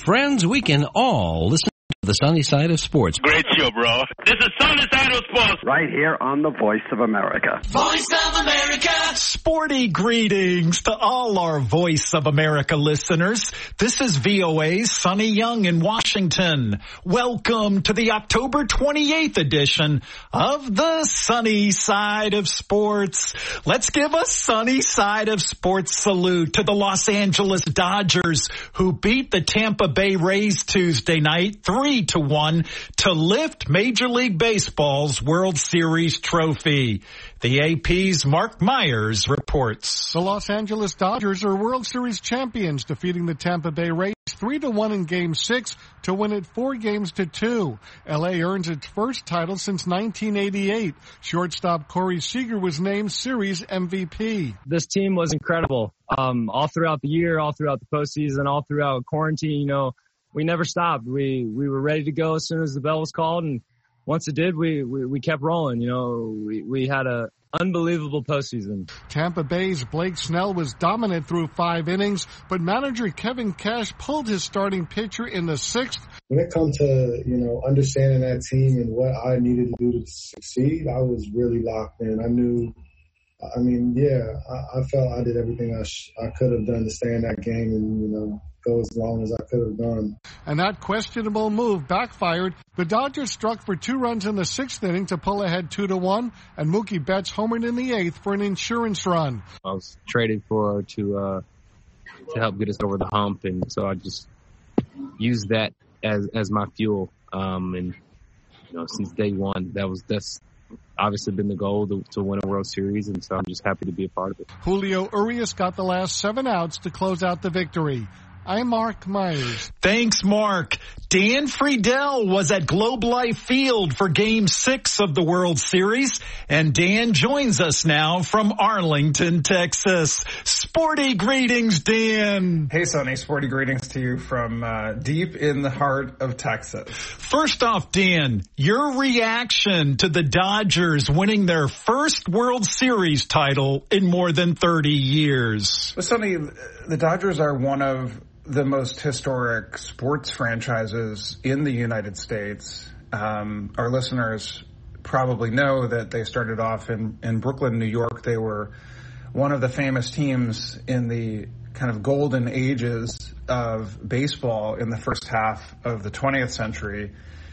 friends, we can all listen to the Sunny Side of Sports. Great show, bro. This is Sunny Side of Sports. Right here on the Voice of America. Voice of America. Sporty greetings to all our Voice of America listeners. This is VOA's Sonny Young in Washington. Welcome to the October 28th edition of the Sunny Side of Sports. Let's give a Sunny Side of Sports salute to the Los Angeles Dodgers, who beat the Tampa Bay Rays Tuesday night 3-1 to lift Major League Baseball's World Series trophy. The AP's Mark Myers reports. The Los Angeles Dodgers are World Series champions, defeating the Tampa Bay Rays 3-1 in Game 6 to win it 4-2. LA earns its first title since 1988. Shortstop Corey Seager was named Series MVP. This team was incredible. All throughout the year, all throughout the postseason, all throughout quarantine, we never stopped. We were ready to go as soon as the bell was called, and once it did, we kept rolling. We had a unbelievable postseason. Tampa Bay's Blake Snell was dominant through 5 innings, but manager Kevin Cash pulled his starting pitcher in the 6th. When it comes to, understanding that team and what I needed to do to succeed, I was really locked in. I felt I did everything I could have done to stay in that game and, go as long as I could have done. And that questionable move backfired. The Dodgers struck for 2 runs in the 6th inning to pull ahead 2-1, and Mookie Betts homered in the 8th for an insurance run. I was traded to help get us over the hump, and so I just used that as my fuel. Since day one, that's obviously been the goal to win a World Series, and so I'm just happy to be a part of it. Julio Urias got the last 7 outs to close out the victory. I'm Mark Myers. Thanks, Mark. Dan Friedel was at Globe Life Field for Game 6 of the World Series, and Dan joins us now from Arlington, Texas. Sporty greetings, Dan. Hey, Sonny. Sporty greetings to you from deep in the heart of Texas. First off, Dan, your reaction to the Dodgers winning their first World Series title in more than 30 years. Well, Sonny, the Dodgers are one of the most historic sports franchises in the United States. Our listeners probably know that they started off in Brooklyn, New York. They were one of the famous teams in the kind of golden ages of baseball in the first half of the 20th century.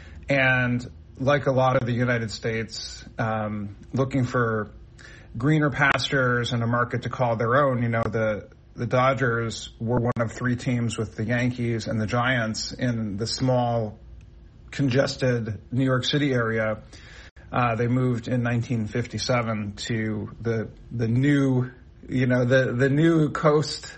And like a lot of the United States, looking for greener pastures and a market to call their own, the Dodgers were one of 3 teams with the Yankees and the Giants in the small, congested New York City area. They moved in 1957 to the new, the new coast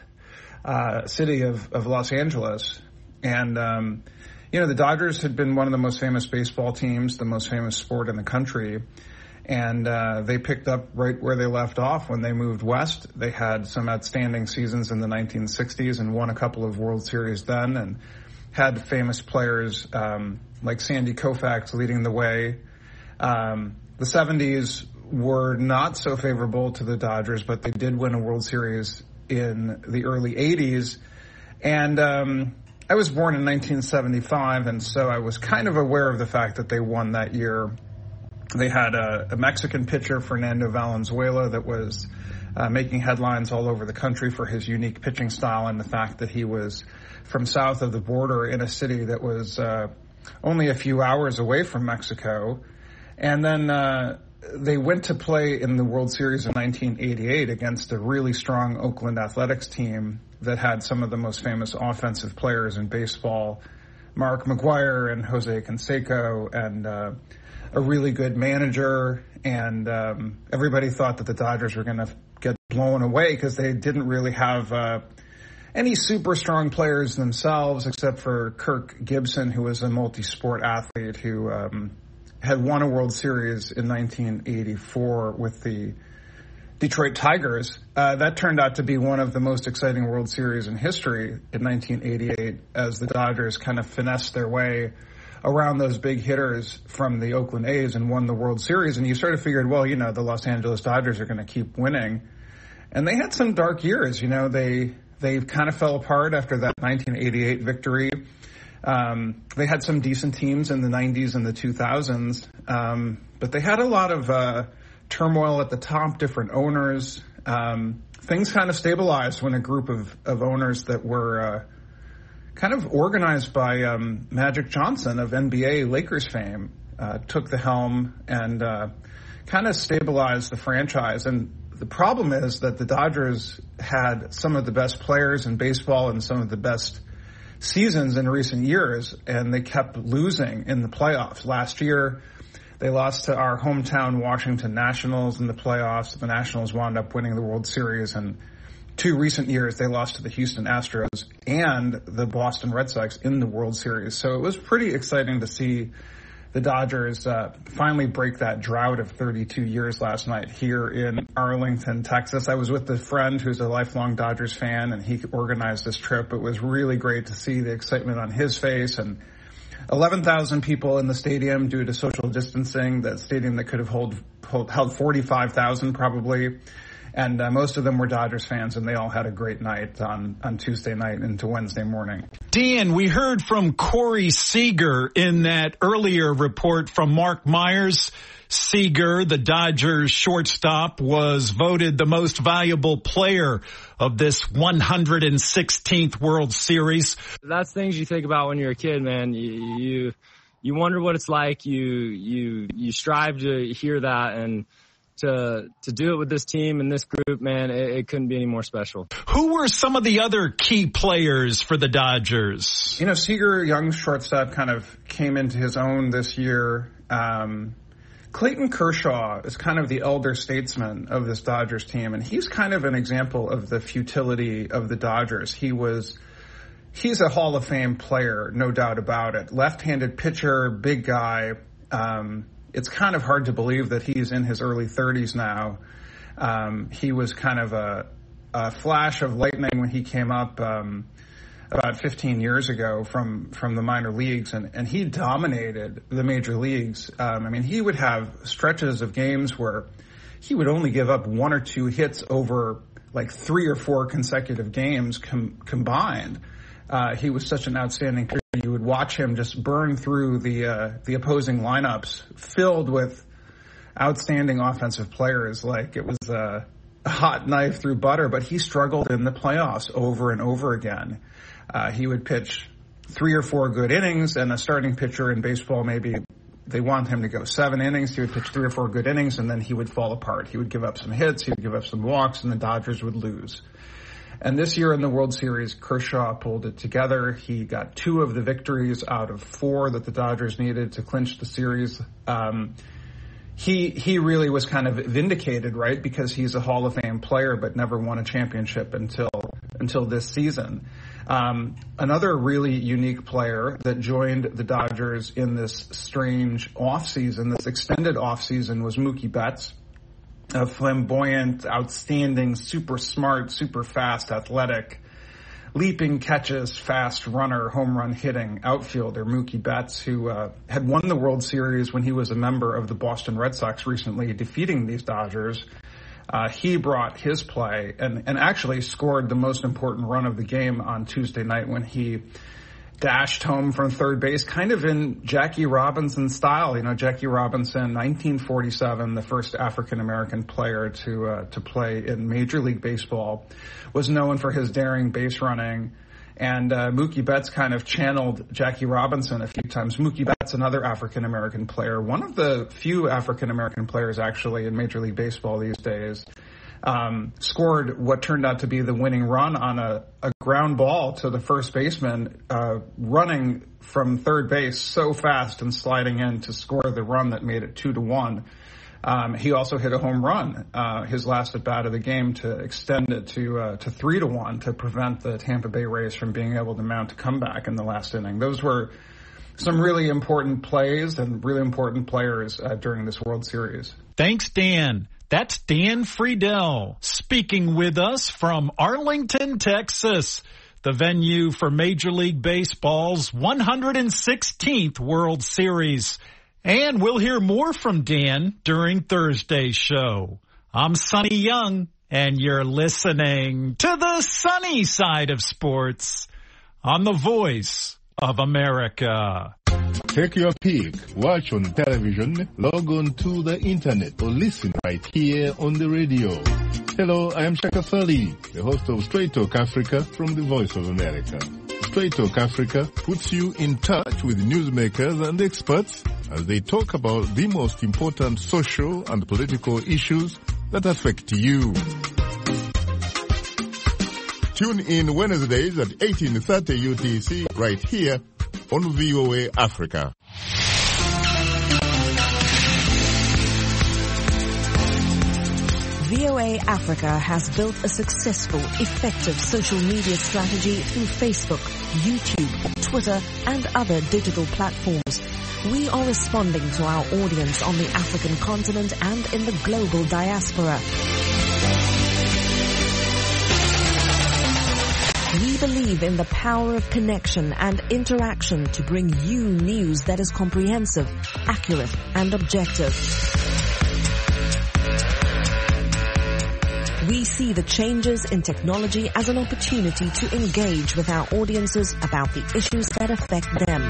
city of Los Angeles. And, the Dodgers had been one of the most famous baseball teams, the most famous sport in the country. And they picked up right where they left off when they moved west. They had some outstanding seasons in the 1960s and won a couple of World Series then, and had famous players like Sandy Koufax leading the way. The 70s were not so favorable to the Dodgers, but they did win a World Series in the early 80s. And I was born in 1975, and so I was kind of aware of the fact that they won that year. They had a Mexican pitcher, Fernando Valenzuela, that was making headlines all over the country for his unique pitching style and the fact that he was from south of the border in a city that was only a few hours away from Mexico. And then they went to play in the World Series in 1988 against a really strong Oakland Athletics team that had some of the most famous offensive players in baseball, Mark McGwire and Jose Canseco, and a really good manager, and everybody thought that the Dodgers were going to get blown away because they didn't really have any super strong players themselves, except for Kirk Gibson, who was a multi-sport athlete who had won a World Series in 1984 with the Detroit Tigers. That turned out to be one of the most exciting World Series in history in 1988, as the Dodgers kind of finessed their way around those big hitters from the Oakland A's and won the World Series. And you sort of figured, well, the Los Angeles Dodgers are going to keep winning. And they had some dark years. They They kind of fell apart after that 1988 victory. They had some decent teams in the 90s and the 2000s, but they had a lot of turmoil at the top, different owners. Things kind of stabilized when a group of owners that were kind of organized by Magic Johnson of NBA Lakers fame took the helm and kind of stabilized the franchise. And the problem is that the Dodgers had some of the best players in baseball and some of the best seasons in recent years, and they kept losing in the playoffs. Last year, they lost to our hometown Washington Nationals in the playoffs. The Nationals wound up winning the World Series, and 2 recent years they lost to the Houston Astros and the Boston Red Sox in the World Series. So it was pretty exciting to see the Dodgers finally break that drought of 32 years last night here in Arlington, Texas. I was with a friend who's a lifelong Dodgers fan, and he organized this trip. It was really great to see the excitement on his face, and 11,000 people in the stadium due to social distancing, that stadium that could have held 45,000 probably. And most of them were Dodgers fans, and they all had a great night on Tuesday night into Wednesday morning. Dan, we heard from Corey Seager in that earlier report from Mark Myers. Seager, the Dodgers shortstop, was voted the most valuable player of this 116th World Series. That's things you think about when you're a kid, man. You wonder what it's like. You strive to hear that, and to do it with this team and this group, man, it couldn't be any more special. Who were some of the other key players for the Dodgers? You know, Seager, young shortstop, kind of came into his own this year. Clayton Kershaw is kind of the elder statesman of this Dodgers team, and he's kind of an example of the futility of the Dodgers. He's a Hall of Fame player, no doubt about it. Left-handed pitcher, big guy. It's kind of hard to believe that he's in his early 30s now. He was kind of a flash of lightning when he came up about 15 years ago from the minor leagues, and he dominated the major leagues. I mean, he would have stretches of games where he would only give up 1 or 2 hits over like 3 or 4 consecutive games combined. He was such an outstanding pitcher. You would watch him just burn through the opposing lineups filled with outstanding offensive players like it was a hot knife through butter, but he struggled in the playoffs over and over again. He would pitch 3 or 4 good innings, and a starting pitcher in baseball, maybe they want him to go 7 innings. He would pitch 3 or 4 good innings, and then he would fall apart. He would give up some hits, he would give up some walks, and the Dodgers would lose. And this year in the World Series, Kershaw pulled it together. He got 2 of the victories out of 4 that the Dodgers needed to clinch the series. He really was kind of vindicated, right? Because he's a Hall of Fame player, but never won a championship until this season. Another really unique player that joined the Dodgers in this strange offseason, this extended offseason, was Mookie Betts. A flamboyant, outstanding, super smart, super fast, athletic, leaping catches, fast runner, home run hitting outfielder Mookie Betts, who had won the World Series when he was a member of the Boston Red Sox recently, defeating these Dodgers. He brought his play and actually scored the most important run of the game on Tuesday night when he dashed home from third base, kind of in Jackie Robinson style. You know, Jackie Robinson, 1947, the first African-American player to play in Major League Baseball, was known for his daring base running. And Mookie Betts kind of channeled Jackie Robinson a few times. Mookie Betts, another African-American player, one of the few African-American players actually in Major League Baseball these days, scored what turned out to be the winning run on a ground ball to the first baseman, running from third base so fast and sliding in to score the run that made it 2-1. He also hit a home run, his last at bat of the game, to extend it to 3-1 to prevent the Tampa Bay Rays from being able to mount a comeback in the last inning. Those were some really important plays and really important players during this World Series. Thanks, Dan. That's Dan Friedel speaking with us from Arlington, Texas, the venue for Major League Baseball's 116th World Series. And we'll hear more from Dan during Thursday's show. I'm Sonny Young, and you're listening to the sunny side of sports on the Voice of America. Take your pick, watch on television, log on to the internet, or listen right here on the radio. Hello, I am Shaka Fali, the host of Straight Talk Africa from the Voice of America. Straight Talk Africa puts you in touch with newsmakers and experts as they talk about the most important social and political issues that affect you. Tune in Wednesdays at 18:30 UTC right here on VOA Africa. VOA Africa has built a successful, effective social media strategy through Facebook, YouTube, Twitter, and other digital platforms. We are responding to our audience on the African continent and in the global diaspora. We believe in the power of connection and interaction to bring you news that is comprehensive, accurate, and objective. We see the changes in technology as an opportunity to engage with our audiences about the issues that affect them.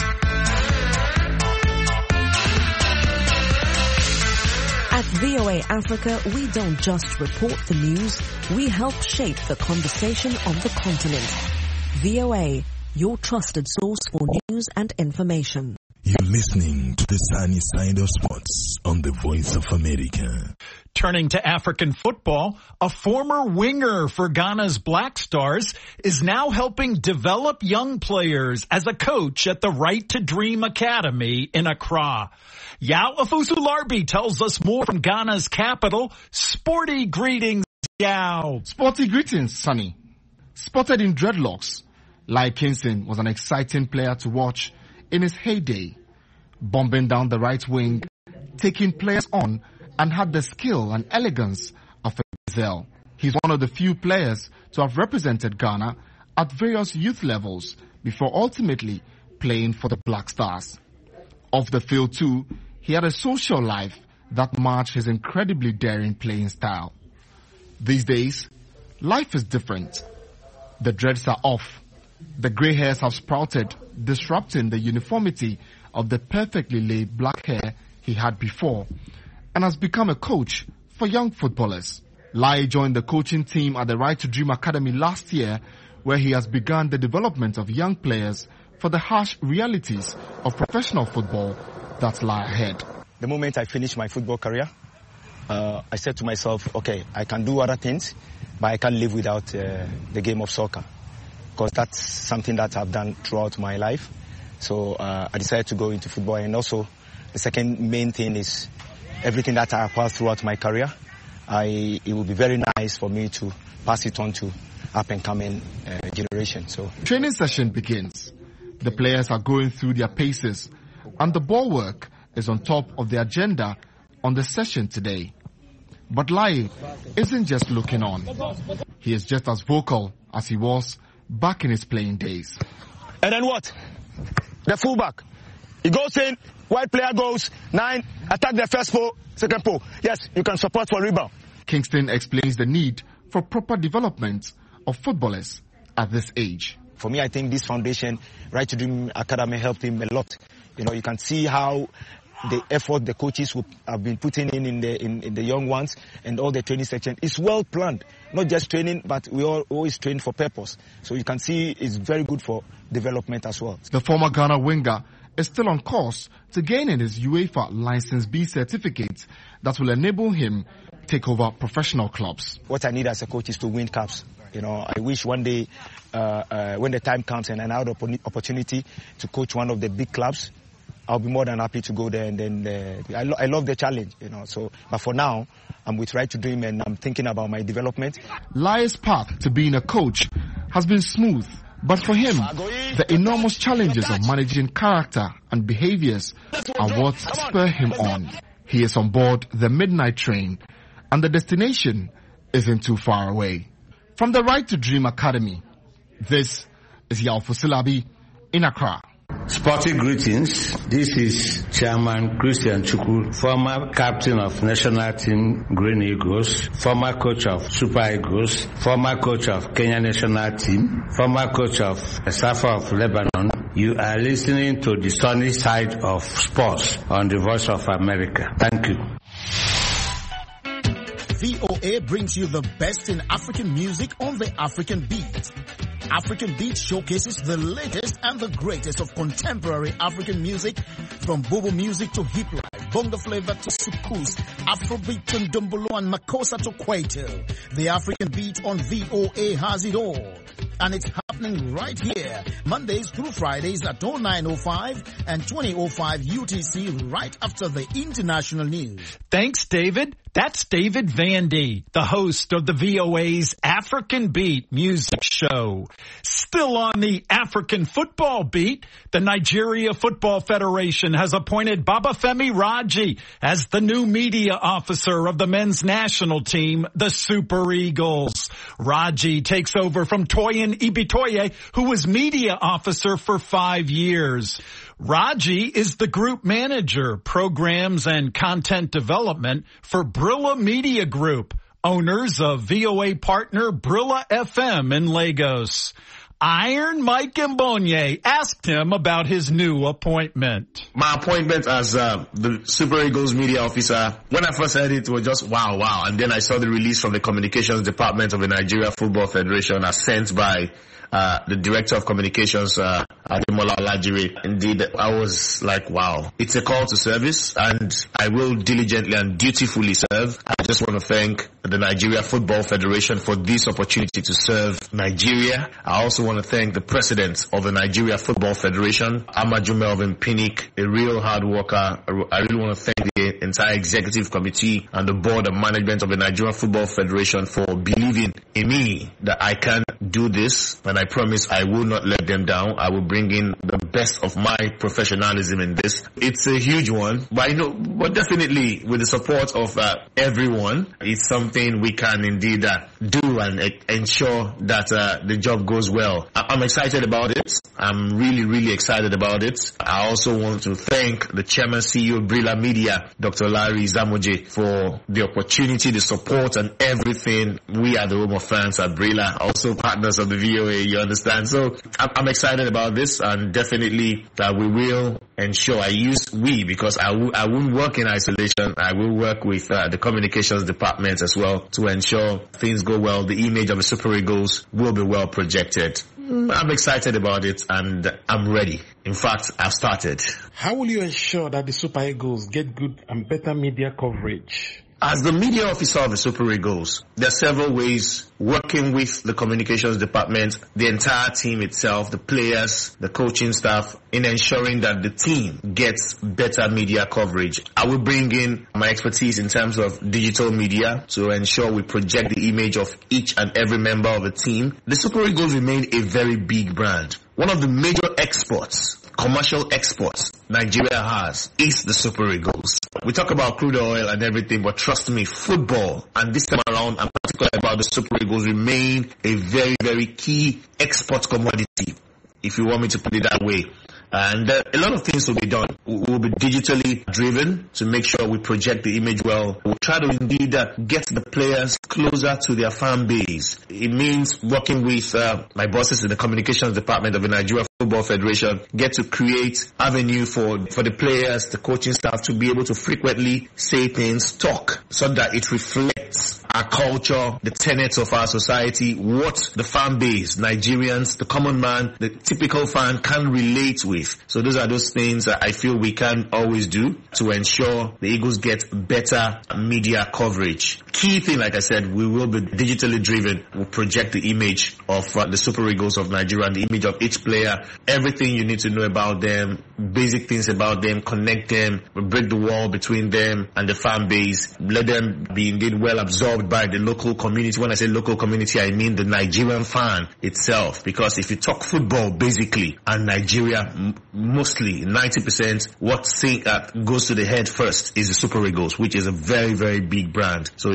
At VOA Africa, we don't just report the news, we help shape the conversation of the continent. VOA, your trusted source for news and information. You're listening to the sunny side of sports on the Voice of America. Turning to African football, a former winger for Ghana's Black Stars is now helping develop young players as a coach at the Right to Dream Academy in Accra. Yao Afusu-Larbi tells us more from Ghana's capital. Sporty greetings, Yao. Sporty greetings, Sonny. Spotted in dreadlocks, Lai Kingston was an exciting player to watch in his heyday, bombing down the right wing, taking players on, and had the skill and elegance of a gazelle. He's one of the few players to have represented Ghana at various youth levels before ultimately playing for the Black Stars. Off the field too, he had a social life that matched his incredibly daring playing style. These days, life is different. The dreads are off. The grey hairs have sprouted, disrupting the uniformity of the perfectly laid black hair he had before, and has become a coach for young footballers. Lai joined the coaching team at the Right to Dream Academy last year, where he has begun the development of young players for the harsh realities of professional football that lie ahead. The moment I finished my football career, I said to myself, okay, I can do other things, but I can't live without the game of soccer, because that's something that I've done throughout my life. So I decided to go into football. And also, the second main thing is everything that I acquired throughout my career, it would be very nice for me to pass it on to up-and-coming generation. So training session begins. The players are going through their paces, and the ball work is on top of the agenda on the session today. But Lai isn't just looking on. He is just as vocal as he was back in his playing days. And then what? The fullback. He goes in, white player goes, 9, attack the first pole, second pole. Yes, you can support for rebound. Kingston explains the need for proper development of footballers at this age. For me, I think this foundation, Right to Dream Academy, helped him a lot. You know, you can see how the effort the coaches have been putting in the young ones, and all the training section is well planned. Not just training, but we all always train for purpose. So you can see it's very good for development as well. The former Ghana winger is still on course to gaining his UEFA License B certificate that will enable him to take over professional clubs. What I need as a coach is to win cups. You know, I wish one day when the time comes and I have the opportunity to coach one of the big clubs, I'll be more than happy to go there. And then I love the challenge, you know. So, but for now, I'm with Right to Dream and I'm thinking about my development. Lai's path to being a coach has been smooth, but for him, the enormous challenges of managing character and behaviors are what spur him on. He is on board the midnight train, and the destination isn't too far away. From the Right to Dream Academy, this is Yao Afusu-Larbi in Accra. Sporting greetings. This is Chairman Christian Chukwu, former captain of national team Green Eagles, former coach of Super Eagles, former coach of Kenya national team, former coach of Safa of Lebanon. You are listening to the sunny side of sports on the Voice of America. Thank you. VOA brings you the best in African music on the African Beat. African Beat showcases the latest and the greatest of contemporary African music, from Bobo music to hip life, bongo flavor to soukous, Afrobeat to Ndombolo and Makossa to Kwaito. The African Beat on VOA has it all. And it's happening right here, Mondays through Fridays at 09:05 and 20:05 UTC, right after the international news. Thanks, David. That's David Vandy, the host of the VOA's African Beat music show. Still on the African football beat, the Nigeria Football Federation has appointed Babafemi Raji as the new media officer of the men's national team, the Super Eagles. Raji takes over from Toyin Ibitoye, who was media officer for 5 years. Raji is the group manager, programs and content development for Brilla Media Group, owners of VOA partner Brilla FM in Lagos. Iron Mike Mbonye asked him about his new appointment. My appointment as the Super Eagles media officer, when I first heard it was just wow. And then I saw the release from the communications department of the Nigeria Football Federation as sent by the director of communications, Ademola Olajire. Indeed, I was like, wow, it's a call to service, and I will diligently and dutifully serve. I just want to thank the Nigeria Football Federation for this opportunity to serve Nigeria. I also want to thank the president of the Nigeria Football Federation, Amaju Melvin Pinnick, a real hard worker. I really want to thank the entire executive committee and the board and management of the Nigeria Football Federation for believing in me that I can do this, and I promise I will not let them down. I will bring in the best of my professionalism in this. It's a huge one, but definitely with the support of everyone, it's something we can indeed do and ensure that the job goes well. I'm excited about it. I'm really excited about it. I also want to thank the chairman CEO of Brilla Media, Dr. Larry Zamoje, for the opportunity, the support, and everything. We are the home of fans at Brilla, also partners of the VOA, you understand. So I'm excited about this, and definitely that we will ensure. I use we because I won't work in isolation. I will work with the communications department as well to ensure things go well. The image of the Super Eagles will be well projected. I'm excited about it, and I'm ready. In fact, I've started. How will you ensure that the Super Eagles get good and better media coverage? As the media officer of the Super Eagles, there are several ways working with the communications department, the entire team itself, the players, the coaching staff, in ensuring that the team gets better media coverage. I will bring in my expertise in terms of digital media to ensure we project the image of each and every member of the team. The Super Eagles remain a very big brand. One of the major exports, commercial exports Nigeria has is the Super Eagles. We talk about crude oil and everything, but trust me, football, and this time around, I'm particular about the Super Eagles, remain a very key export commodity, if you want me to put it that way. And a lot of things will be done. We'll be digitally driven to make sure we project the image well. We'll try to indeed get the players closer to their fan base. It means working with my bosses in the communications department of the Nigeria Football Federation, get to create avenue for the players, the coaching staff to be able to frequently say things, talk, so that it reflects our culture, the tenets of our society, what the fan base, Nigerians, the common man, the typical fan can relate with. So those are those things that I feel we can always do to ensure the Eagles get better media coverage. Key thing, like I said, we will be digitally driven. We'll project the image of the Super Eagles of Nigeria and the image of each player. Everything you need to know about them, basic things about them, connect them, break the wall between them and the fan base. Let them be indeed well absorbed by the local community. When I say local community, I mean the Nigerian fan itself. Because if you talk football, basically, and Nigeria, mostly 90%, what goes to the head first is the Super Eagles, which is a very big brand. So it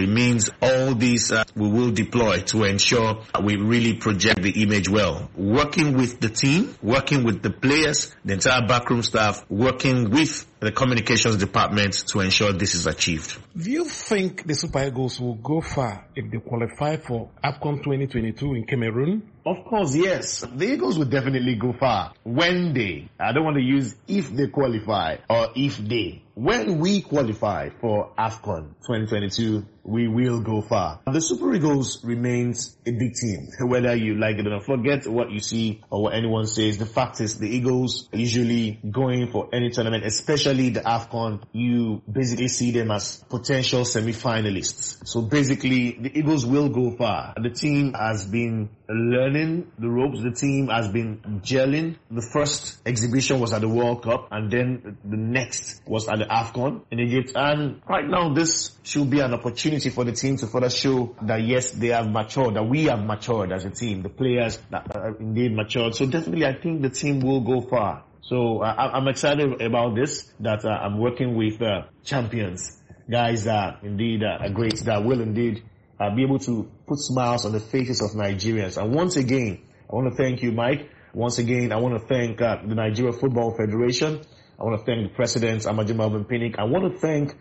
means all these we will deploy to ensure we really project the image well. Working with the team, working with the players, the entire backroom staff, working with the communications department to ensure this is achieved. Do you think the Super Eagles will go far if they qualify for AFCON 2022 in Cameroon? Of course, yes. The Eagles will definitely go far. When they, I don't want to use if they qualify or if they. When we qualify for AFCON 2022, we will go far. The Super Eagles remains a big team, whether you like it or not. Forget what you see or what anyone says. The fact is the Eagles are usually going for any tournament, especially the AFCON. You basically see them as potential semi-finalists. So basically, the Eagles will go far. The team has been learning the ropes. The team has been gelling. The first exhibition was at the World Cup, and then the next was at the AFCON in Egypt. And right now, this should be an opportunity for the team to further show that yes, they have matured, that we have matured as a team. The players that are indeed matured. So definitely, I think the team will go far. So I'm excited about this, that I'm working with champions, guys that indeed are great, that will indeed be able to put smiles on the faces of Nigerians. And once again, I want to thank you, Mike. Once again, I want to thank the Nigeria Football Federation. I want to thank the President, Amaju Melvin Pinnick. I want to thank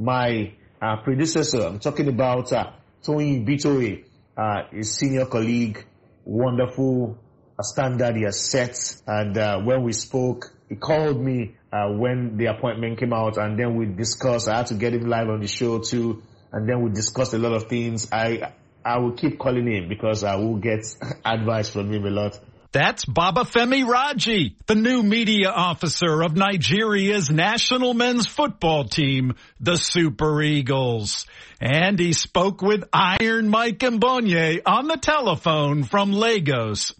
my predecessor. I'm talking about Tony Bitoye, his senior colleague. Wonderful standard he has set. And when we spoke, he called me when the appointment came out, and then we discussed. I had to get him live on the show too. And then we discussed a lot of things. I will keep calling him because I will get advice from him a lot. That's Babafemi Raji, the new media officer of Nigeria's national men's football team, the Super Eagles. And he spoke with Iron Mike Mbonye on the telephone from Lagos,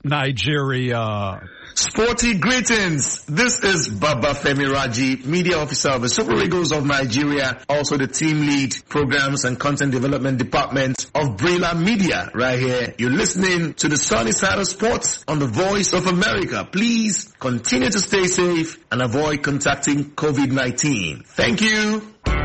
Nigeria. Sporty greetings. This is Babafemi Raji, media officer of the Super Eagles of Nigeria, also the team lead, programs and content development department of Brila Media right here. You're listening to the Sunny Side of Sports on the Voice of America. Please continue to stay safe and avoid contacting COVID-19. Thank you.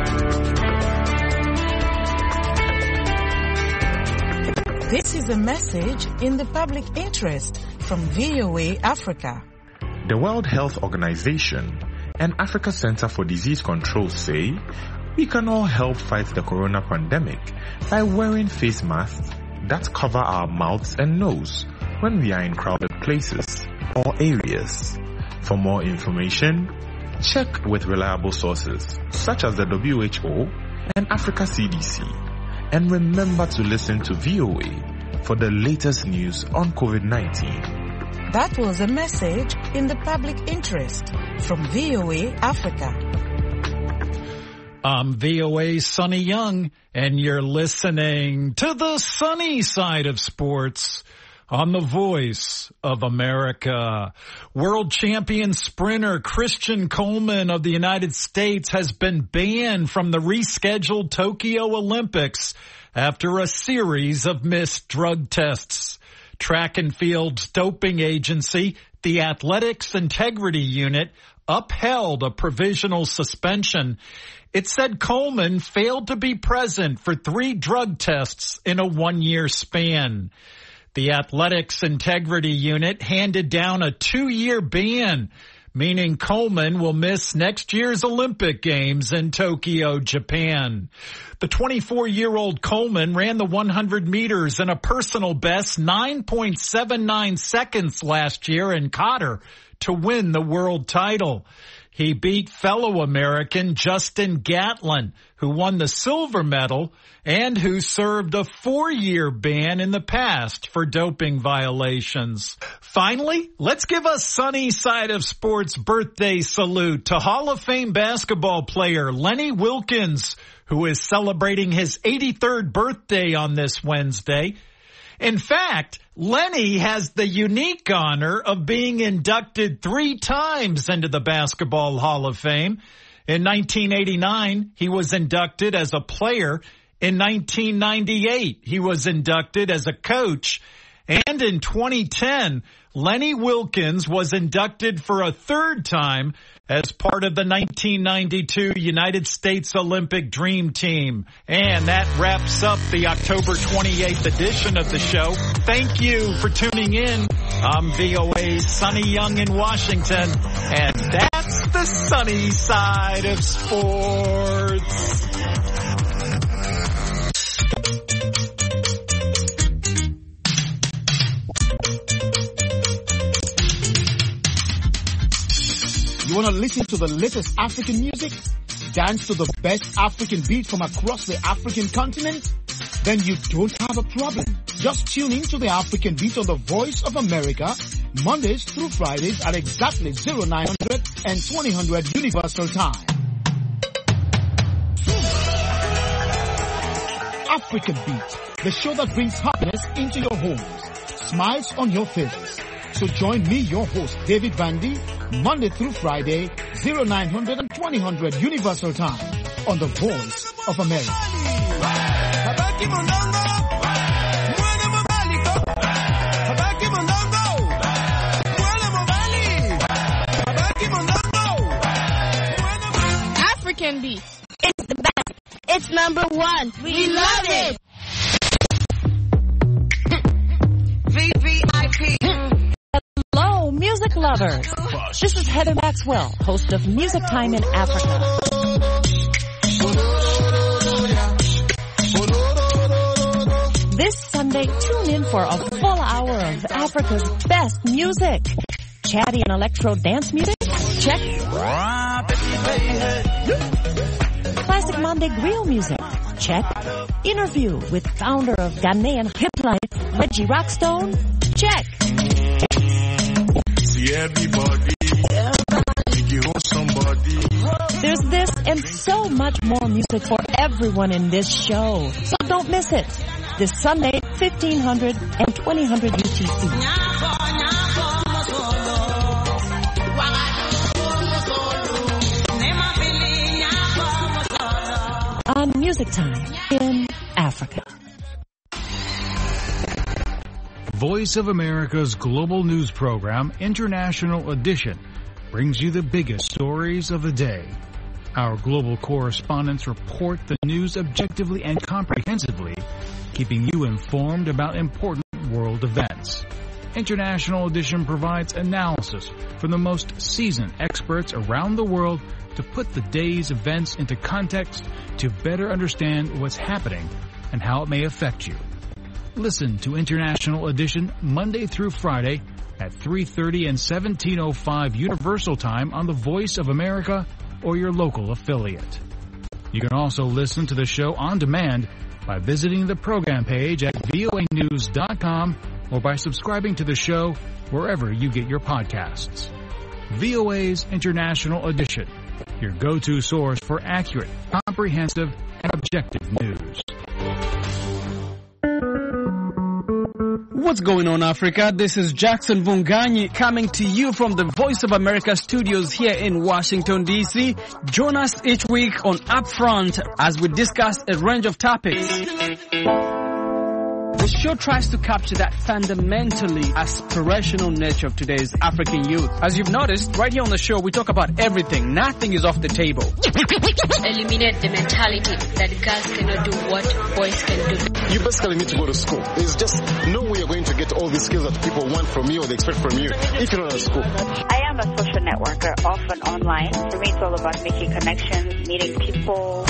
This is a message in the public interest from VOA Africa. The World Health Organization and Africa Center for Disease Control say we can all help fight the corona pandemic by wearing face masks that cover our mouths and nose when we are in crowded places or areas. For more information, check with reliable sources such as the WHO and Africa CDC. And remember to listen to VOA for the latest news on COVID-19. That was a message in the public interest from VOA Africa. I'm VOA's Sonny Young, and you're listening to the sunny side of sports on the Voice of America. World champion sprinter Christian Coleman of the United States has been banned from the rescheduled Tokyo Olympics after a series of missed drug tests. Track and Field's doping agency, the Athletics Integrity Unit, upheld a provisional suspension. It said Coleman failed to be present for 3 drug tests in a 1-year span. The Athletics Integrity Unit handed down a 2-year ban, meaning Coleman will miss next year's Olympic Games in Tokyo, Japan. The 24-year-old Coleman ran the 100 meters in a personal best 9.79 seconds last year in Qatar to win the world title. He beat fellow American Justin Gatlin, who won the silver medal and who served a 4-year ban in the past for doping violations. Finally, let's give a sunny side of sports birthday salute to Hall of Fame basketball player Lenny Wilkens, who is celebrating his 83rd birthday on this Wednesday. In fact, Lenny has the unique honor of being inducted 3 times into the Basketball Hall of Fame. In 1989, he was inducted as a player. In 1998, he was inducted as a coach. And in 2010, Lenny Wilkens was inducted for a 3rd time as part of the 1992 United States Olympic Dream Team. And that wraps up the October 28th edition of the show. Thank you for tuning in. I'm VOA's Sonny Young in Washington, and that's the sunny side of sports. You want to listen to the latest African music? Dance to the best African beat from across the African continent? Then you don't have a problem. Just tune in to the African Beat on the Voice of America, Mondays through Fridays at exactly 0900 and 2000 Universal Time. African Beat, the show that brings happiness into your homes, smiles on your faces. So join me, your host, David Bandy, Monday through Friday, 0900 and 2000 Universal Time on the Voice of America. African Beat. It's the best. It's number one. We love it. VVIP. Hello, music lovers. This is Heather Maxwell, host of Music Time in Africa. This Sunday, tune in for a full hour of Africa's best music. Chatty and electro dance music? Check. Classic Monday grill music? Check. Interview with founder of Ghanaian Hip Life, Reggie Rockstone? Check. See everybody. You hold somebody. There's this and so much more music for everyone in this show. So don't miss it. This Sunday, 1500 and 2000 UTC. On Music Time in Africa. Voice of America's global news program, International Edition, brings you the biggest stories of the day. Our global correspondents report the news objectively and comprehensively, keeping you informed about important world events. International Edition provides analysis from the most seasoned experts around the world to put the day's events into context to better understand what's happening and how it may affect you. Listen to International Edition Monday through Friday at 3:30 and 17:05 Universal Time on the Voice of America or your local affiliate. You can also listen to the show on demand by visiting the program page at voanews.com or by subscribing to the show wherever you get your podcasts. VOA's International Edition, your go-to source for accurate, comprehensive, and objective news. What's going on, Africa? This is Jackson Vunganyi coming to you from the Voice of America studios here in Washington, D.C. Join us each week on Upfront as we discuss a range of topics. The show tries to capture that fundamentally aspirational nature of today's African youth. As you've noticed, right here on the show, we talk about everything. Nothing is off the table. Eliminate the mentality that girls cannot do what boys can do. You basically need to go to school. There's just no way you're going to get all these skills that people want from you or they expect from you if you're not at school. I am a social networker, often online. For me, it's all about making connections, meeting people.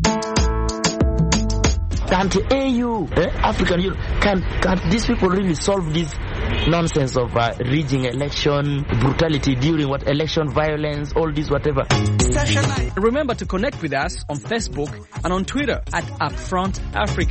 Can't AU, African Union, can these people really solve this nonsense of rigging election, brutality during election violence, all this whatever? Remember to connect with us on Facebook and on Twitter at Upfront Africa.